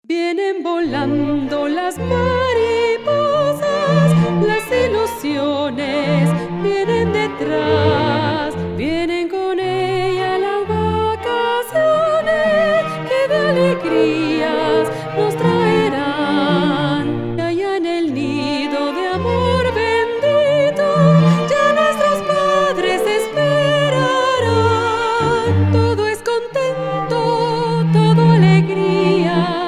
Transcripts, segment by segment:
Vienen volando las mariposas, las ilusiones vienen detrás, vienen con ella las vacaciones que de alegrías nos traerán. Y allá en el nido de amor bendito, ya nuestros padres esperarán. Todo es contento, todo alegría.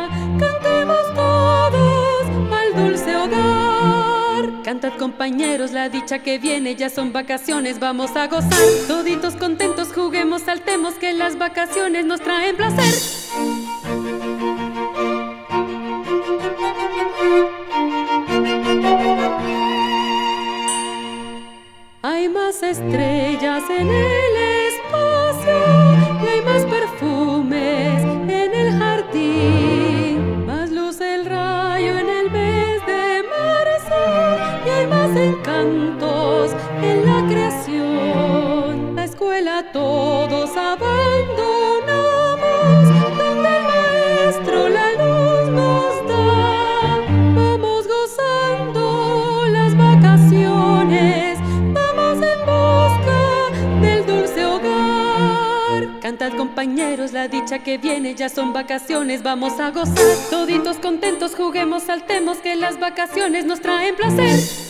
Cantad, compañeros, la dicha que viene, ya son vacaciones, vamos a gozar. Toditos contentos, juguemos, saltemos, que las vacaciones nos traen placer. Hay más estrellas en el espacio y hay más perfumes en el jardín. Más luz el rayo en el mes de marzo y hay más encantos en la creación. La escuela todos abandonamos, donde el maestro la luz nos da. Vamos gozando las vacaciones, vamos en busca del dulce hogar. Cantad, compañeros, la dicha que viene, ya son vacaciones, vamos a gozar. Toditos contentos, juguemos, saltemos, que las vacaciones nos traen placer.